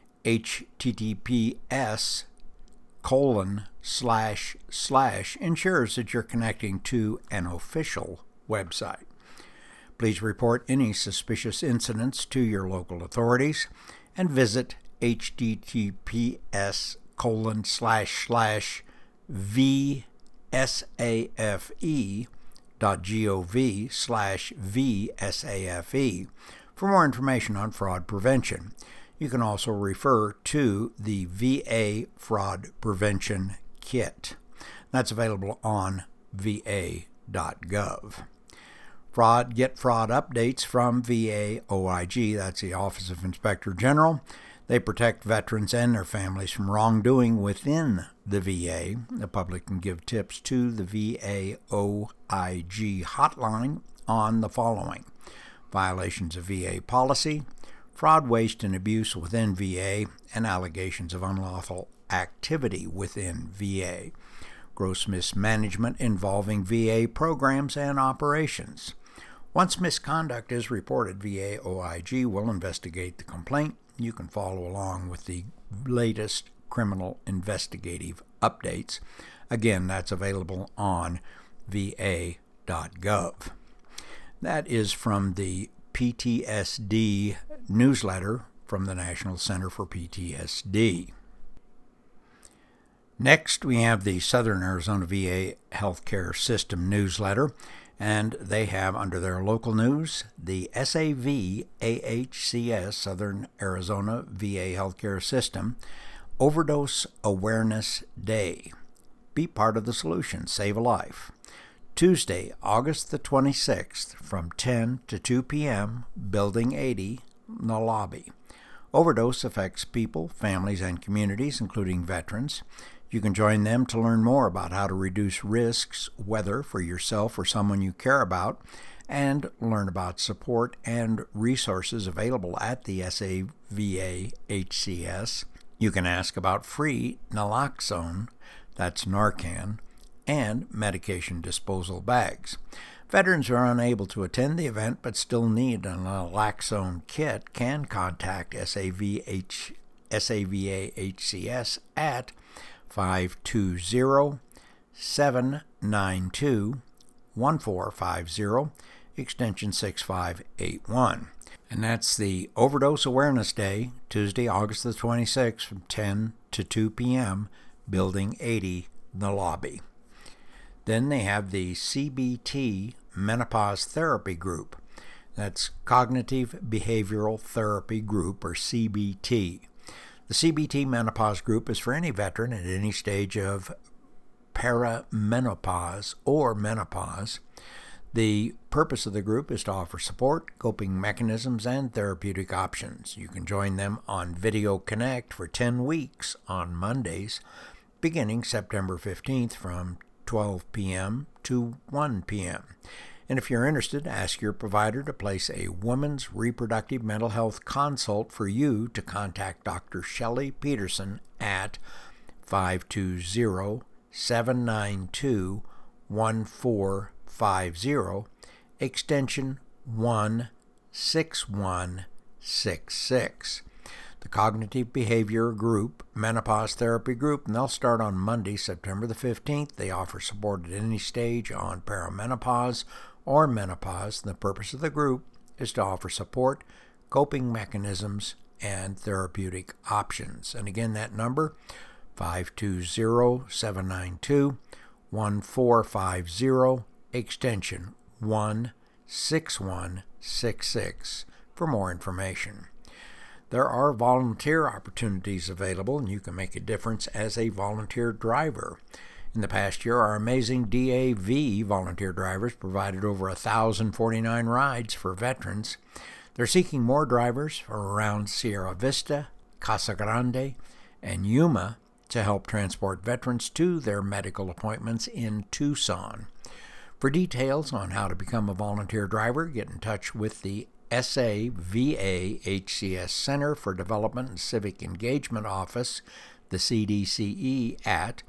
https:// ensures that you're connecting to an official website. Please report any suspicious incidents to your local authorities and visit https://vsafe.gov/vsafe for more information on fraud prevention. You can also refer to the VA Fraud Prevention Kit. That's available on va.gov. Get fraud updates from VA OIG, that's the Office of Inspector General. They protect veterans and their families from wrongdoing within the VA. The public can give tips to the VA OIG hotline on the following: violations of VA policy, fraud, waste, and abuse within VA, and allegations of unlawful activity within VA, gross mismanagement involving VA programs and operations. Once misconduct is reported, VA OIG will investigate the complaint. You can follow along with the latest criminal investigative updates. Again, that's available on va.gov. That is from the PTSD newsletter from the National Center for PTSD. Next, we have the Southern Arizona VA Healthcare System newsletter. And they have, under their local news, the SAV-AHCS, Southern Arizona VA Healthcare System, Overdose Awareness Day. Be part of the solution. Save a life. Tuesday, August the 26th, from 10 to 2 p.m., Building 80, the lobby. Overdose affects people, families, and communities, including veterans. You can join them to learn more about how to reduce risks, whether for yourself or someone you care about, and learn about support and resources available at the SAVA-HCS. You can ask about free naloxone, that's Narcan, and medication disposal bags. Veterans who are unable to attend the event but still need a naloxone kit can contact SAVA-HCS at 520-792-1450, extension 6581. And that's the Overdose Awareness Day, Tuesday, August the 26th, from 10 to 2 p.m., Building 80, the lobby. Then they have the CBT Menopause Therapy Group. That's Cognitive Behavioral Therapy Group, or CBT. The CBT Menopause Group is for any veteran at any stage of perimenopause or menopause. The purpose of the group is to offer support, coping mechanisms, and therapeutic options. You can join them on Video Connect for 10 weeks on Mondays, beginning September 15th from 12 p.m. to 1 p.m. And if you're interested, ask your provider to place a women's reproductive mental health consult for you to contact Dr. Shelley Peterson at 520-792-1450, extension 16166. The Cognitive Behavior Group, Menopause Therapy Group, and they'll start on Monday, September the 15th. They offer support at any stage on perimenopause or menopause. The purpose of the group is to offer support, coping mechanisms, and therapeutic options. And again, that number, 520-792-1450, extension 16166 for more information. There are volunteer opportunities available, and you can make a difference as a volunteer driver. In the past year, our amazing DAV volunteer drivers provided over 1,049 rides for veterans. They're seeking more drivers for around Sierra Vista, Casa Grande, and Yuma to help transport veterans to their medical appointments in Tucson. For details on how to become a volunteer driver, get in touch with the SAVA-HCS Center for Development and Civic Engagement Office, the CDCE, at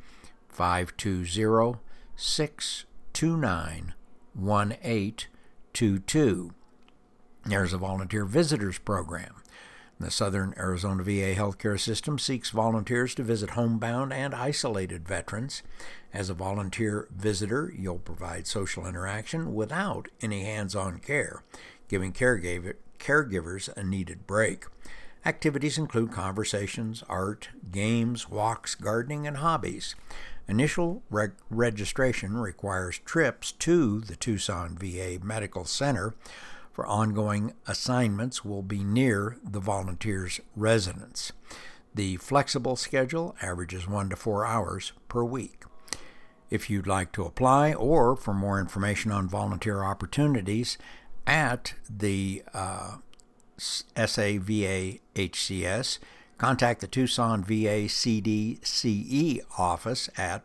520-629-1822. There's a volunteer visitors program. The Southern Arizona VA Healthcare System seeks volunteers to visit homebound and isolated veterans. As a volunteer visitor, you'll provide social interaction without any hands-on care, giving caregivers a needed break. Activities include conversations, art, games, walks, gardening, and hobbies. Initial registration requires trips to the Tucson VA Medical Center. For ongoing assignments will be near the volunteer's residence. The flexible schedule averages 1 to 4 hours per week. If you'd like to apply or for more information on volunteer opportunities at the SAVA-HCS, contact the Tucson VA CDCE office at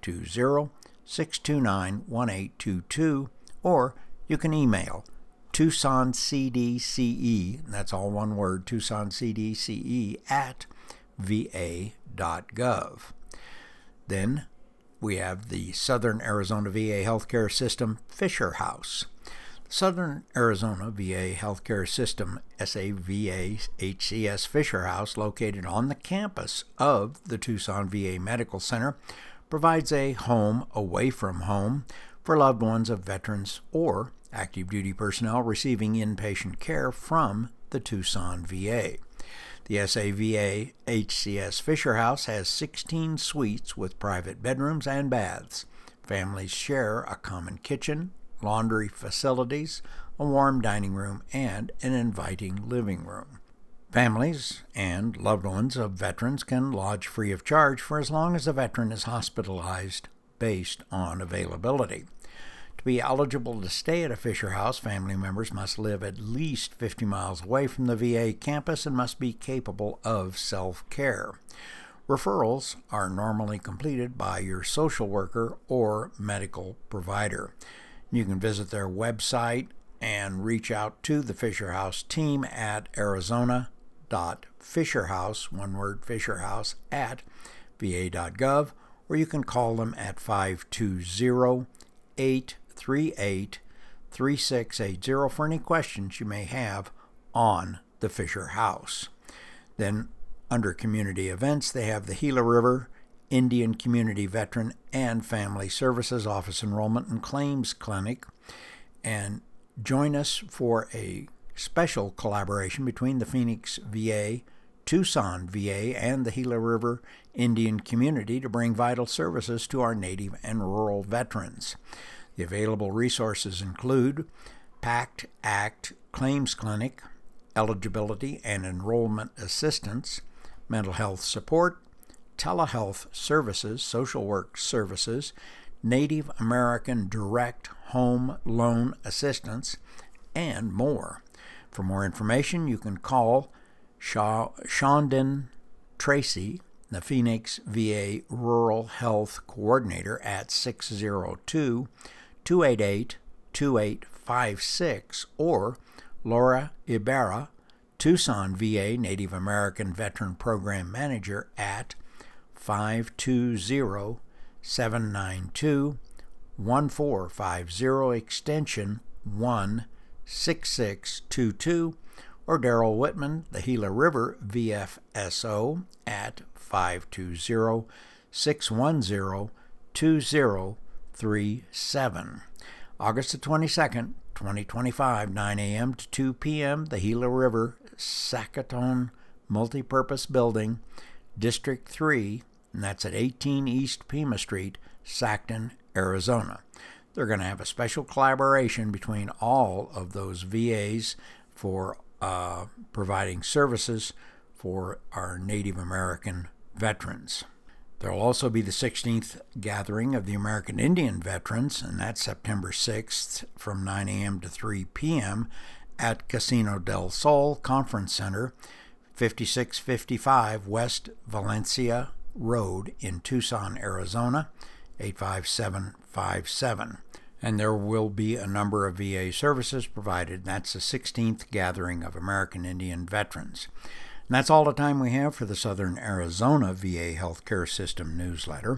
520-629-1822, or you can email Tucson CDCE, that's all one word, Tucson CDCE at va.gov. Then we have the Southern Arizona VA Healthcare System Fisher House. Southern Arizona VA Healthcare System, SAVA-HCS Fisher House, located on the campus of the Tucson VA Medical Center, provides a home away from home for loved ones of veterans or active duty personnel receiving inpatient care from the Tucson VA. The SAVA-HCS Fisher House has 16 suites with private bedrooms and baths. Families share a common kitchen, laundry facilities, a warm dining room, and an inviting living room. Families and loved ones of veterans can lodge free of charge for as long as the veteran is hospitalized based on availability. To be eligible to stay at a Fisher House, family members must live at least 50 miles away from the VA campus and must be capable of self-care. Referrals are normally completed by your social worker or medical provider. You can visit their website and reach out to the Fisher House team at arizona.fisherhouse, one word, fisherhouse, at va.gov, or you can call them at 520-838-3680 for any questions you may have on the Fisher House. Then, under community events, they have the Gila River Indian Community Veteran and Family Services Office Enrollment and Claims Clinic. And join us for a special collaboration between the Phoenix VA, Tucson VA, and the Gila River Indian community to bring vital services to our Native and rural veterans. The available resources include PACT Act Claims Clinic, eligibility and enrollment assistance, mental health support, telehealth services, social work services, Native American direct home loan assistance, and more. For more information, you can call Shondon Tracy, the Phoenix VA Rural Health Coordinator, at 602-288-2856, or Laura Ibarra, Tucson VA Native American Veteran Program Manager, at 520-792-1450, extension 16622, or Daryl Whitman, the Gila River VFSO, at 520-610-2037. August the 22nd, 2025, 9 a.m. to 2 p.m., the Gila River Sacaton Multipurpose Building, District 3, and that's at 18 East Pima Street, Sackton, Arizona. They're going to have a special collaboration between all of those VAs for providing services for our Native American veterans. There will also be the 16th gathering of the American Indian Veterans, and that's September 6th from 9 a.m. to 3 p.m. at Casino del Sol Conference Center, 5655 West Valencia Road in Tucson, Arizona, 85757. And there will be a number of VA services provided. That's the 16th gathering of American Indian Veterans. And that's all the time we have for the Southern Arizona VA Healthcare System newsletter.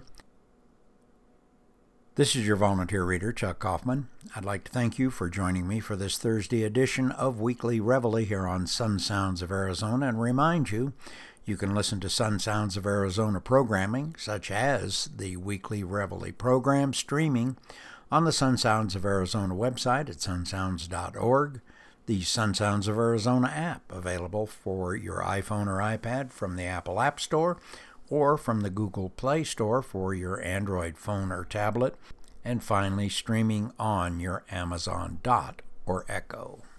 This is your volunteer reader, Chuck Kaufman. I'd like to thank you for joining me for this Thursday edition of Weekly Reveille here on Sun Sounds of Arizona, and remind you can listen to Sun Sounds of Arizona programming, such as the Weekly Reveille program, streaming on the Sun Sounds of Arizona website at sunsounds.org, the Sun Sounds of Arizona app, available for your iPhone or iPad from the Apple App Store, or from the Google Play Store for your Android phone or tablet, and finally streaming on your Amazon Dot or Echo.